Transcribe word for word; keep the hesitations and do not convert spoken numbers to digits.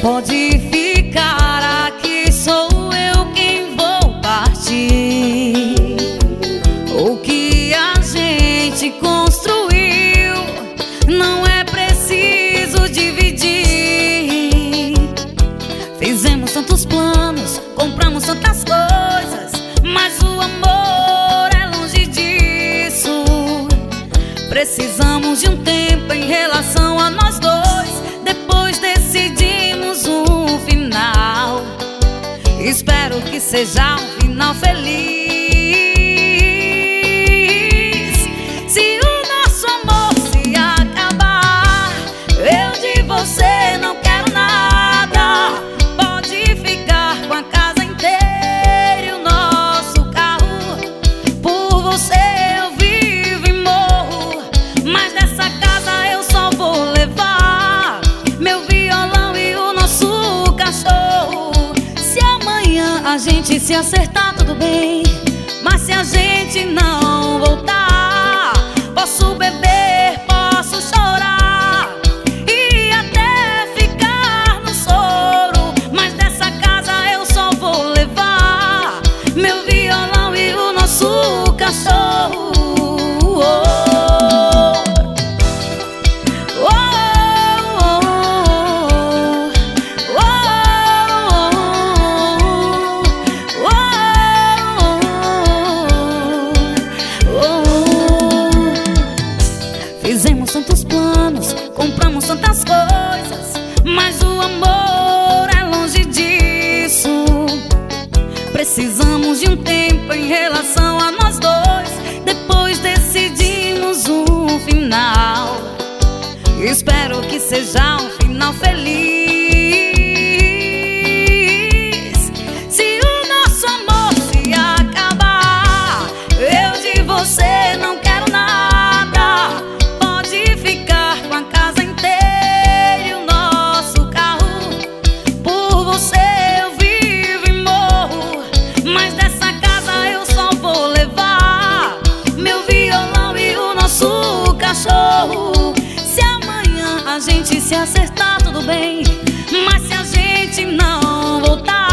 Pode ficar aqui, sou eu quem vou partir. O que a gente construiu não é preciso dividir. Fizemos tantos planos, compramos tantas coisas, mas o amor é longe disso. Precisamos de um tempo em relação a nós dois, depois decidimos um final. Espero que seja um final feliz. Se o nosso amor se acabar, eu de você não quero nada. Pode ficar com a casa inteira e o nosso carro. Por você eu vivo e morro, mas dessa casa eu só vou levar meu violão e o nosso cachorro. Se amanhã a gente se acertar, tudo bem, mas se a gente não voltar, posso beber, posso chorar e até ficar no soro, mas dessa casa eu só vou levar meu violão e o nosso cachorro. Fizemos tantos planos, compramos tantas coisas, mas o amor é longe disso. Precisamos de um tempo em relação a nós dois, depois decidimos um final. Espero que seja um final feliz. Se o nosso amor se acabar, eu de você não quero nada. Pode ficar com a casa inteira e o nosso carro. Por você eu vivo e morro, mas dessa casa eu só vou levar meu violão e o nosso cachorro. Se amanhã a gente se acertar, tudo bem, mas se a gente não voltar,